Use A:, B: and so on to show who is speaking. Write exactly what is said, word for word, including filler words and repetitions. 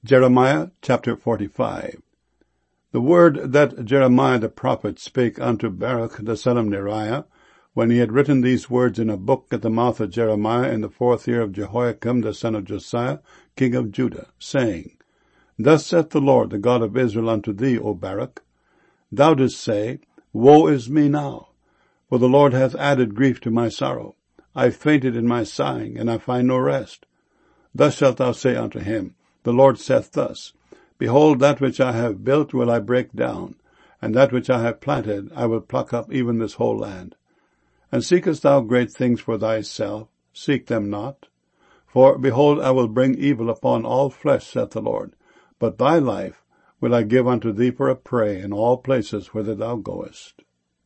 A: Jeremiah chapter forty-five. The word that Jeremiah the prophet spake unto Baruch the son of Neriah, when he had written these words in a book at the mouth of Jeremiah in the fourth year of Jehoiakim the son of Josiah, king of Judah, saying, Thus saith the Lord, the God of Israel, unto thee, O Baruch, Thou didst say, Woe is me now, for the Lord hath added grief to my sorrow. I fainted in my sighing, and I find no rest. Thus shalt thou say unto him, The Lord saith thus, Behold, that which I have built will I break down, and that which I have planted I will pluck up, even this whole land. And seekest thou great things for thyself? Seek them not. For, behold, I will bring evil upon all flesh, saith the Lord, but thy life will I give unto thee for a prey in all places whither thou goest.